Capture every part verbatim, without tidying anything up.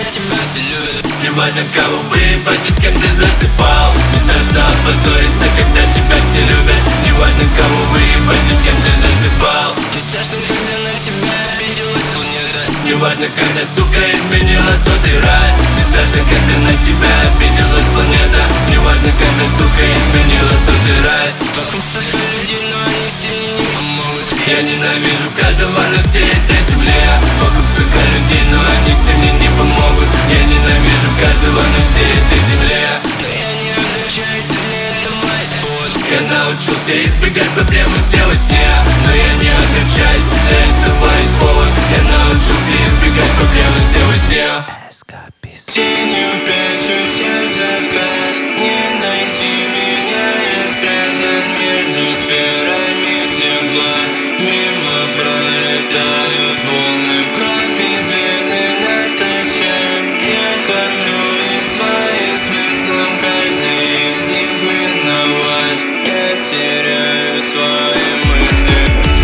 тебя все любят. Неважно, кого выебать и с кем ты засыпал. Не страшно опозориться, когда тебя все любят. Неважно, кого выебать и с кем ты засыпал. Не страшно, когда на тебя обиделась планета. Неважно, когда, сука, изменила сотый раз. Не страшно, когда на тебя обиделась планета. Неважно, когда, сука, изменила сотый раз. Вокруг столько людей, но они все мне не помогут. Я ненавижу каждого на всей этой земле. Вокруг столько людей, но они все мне не помогут. Я ненавижу каждого на всей этой земле. Но я не огорчаюсь, если это мой повод. Я научился избегать проблемы все во сне. Но я не огорчаюсь, если этого есть повод. Я научился избегать проблемы все во сне. Тенью прячусь я в закат. Не найти меня, я спрятан между сферами всех глаз. Мимо пролетают волны, кровь из вены натощак. Я кормлю их своим смыслом, каждый из них виноват. Я теряю свои мысли.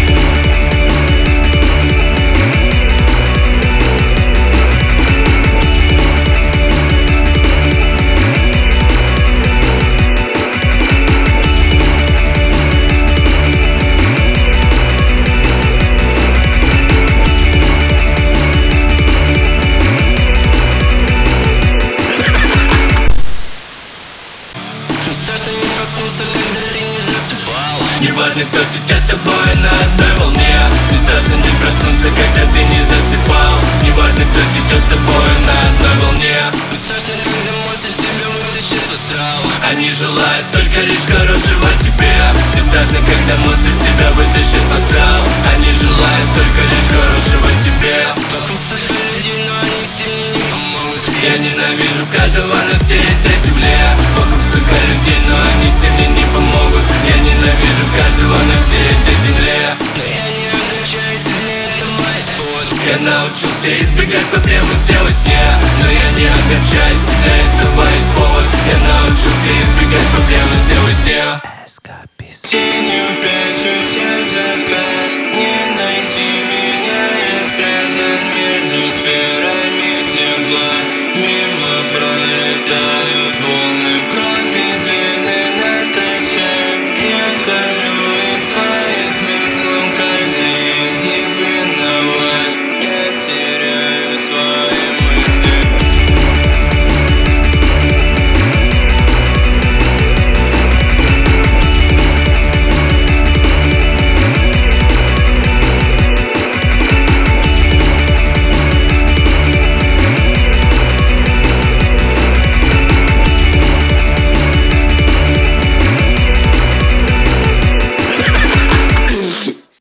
Страшно не проснуться, когда ты не засыпал. Неважно, кто сейчас с тобой на одной волне. Не страшно не проснуться, когда ты не засыпал. Неважно, кто сейчас с тобой на одной волне. Не страшно, когда монстр тебя вытащит в астрал. Они желают только лишь хорошего тебе. Не страшно, когда монстр тебя вытащит в астрал. Они желают только лишь хорошего тебе. Вокруг столько людей, но они все мне не помогут. Я ненавижу каждого на всей этой земле. Вокруг столько людей, но они все мне не помогут. Я ненавижу каждого на всей этой земле. Но я не огорчаюсь, если это мой повод. Я научился избегать проблемы все во сне. Но я не огорчаюсь, для этого есть повод. Я научился избегать проблемы все во сне. Тень